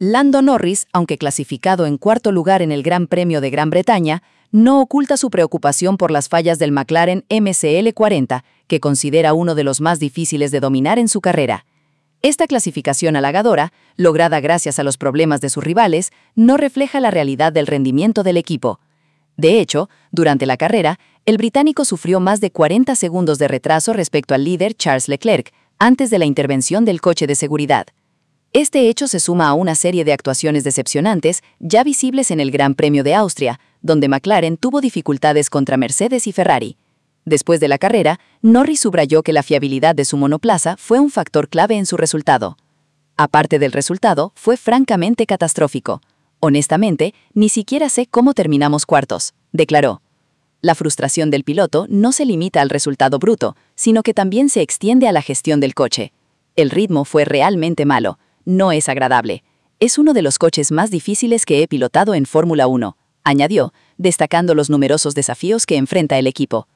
Lando Norris, aunque clasificado en cuarto lugar en el Gran Premio de Gran Bretaña, no oculta su preocupación por las fallas del McLaren MCL40, que considera uno de los más difíciles de dominar en su carrera. Esta clasificación halagadora, lograda gracias a los problemas de sus rivales, no refleja la realidad del rendimiento del equipo. De hecho, durante la carrera, el británico sufrió más de 40 segundos de retraso respecto al líder Charles Leclerc, antes de la intervención del coche de seguridad. Este hecho se suma a una serie de actuaciones decepcionantes ya visibles en el Gran Premio de Austria, donde McLaren tuvo dificultades contra Mercedes y Ferrari. Después de la carrera, Norris subrayó que la fiabilidad de su monoplaza fue un factor clave en su resultado. Aparte del resultado, fue francamente catastrófico. Honestamente, ni siquiera sé cómo terminamos cuartos, declaró. La frustración del piloto no se limita al resultado bruto, sino que también se extiende a la gestión del coche. El ritmo fue realmente malo. No es agradable. Es uno de los coches más difíciles que he pilotado en Fórmula 1, añadió, destacando los numerosos desafíos que enfrenta el equipo.